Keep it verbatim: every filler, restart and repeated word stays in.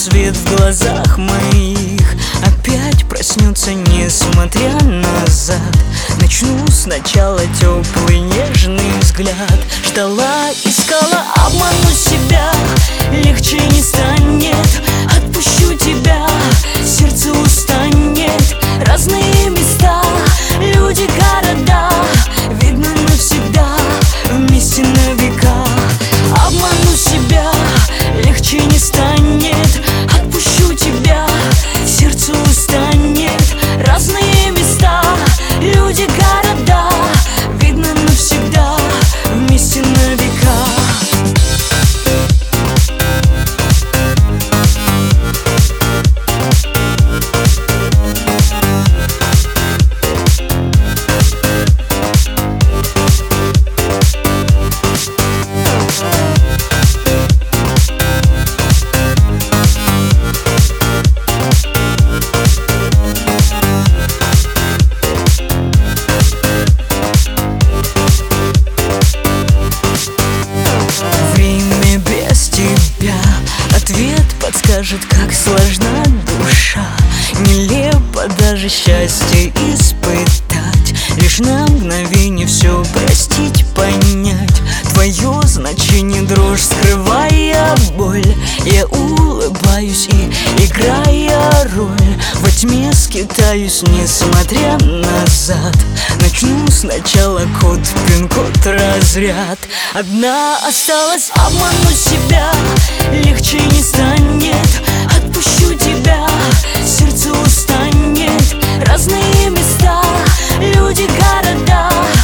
свет в глазах моих опять проснется, несмотря назад. Начну сначала теплый нежный взгляд. Ждала, искала, обману себя, легче не станет. Отпущу тебя, сердце устанет. Разные места, люди, города, видно навсегда, вместе на века. Обману себя, легче не станет. Отпущу тебя, сердце устанет. Разные места, люди, города, видно навсегда, вместе на века. Ответ подскажет, как сложна душа. Нелепо даже счастье испытать, лишь на мгновение все простить, понять твое значение, дрожь скрывая боль. Я улыбаюсь и, играя роль, во тьме скитаюсь, несмотря назад. Начну сначала код, пин-код, разряд. Одна осталась, обману себя, легче не станет. Отпущу тебя, сердце устанет. Разные места, люди, города,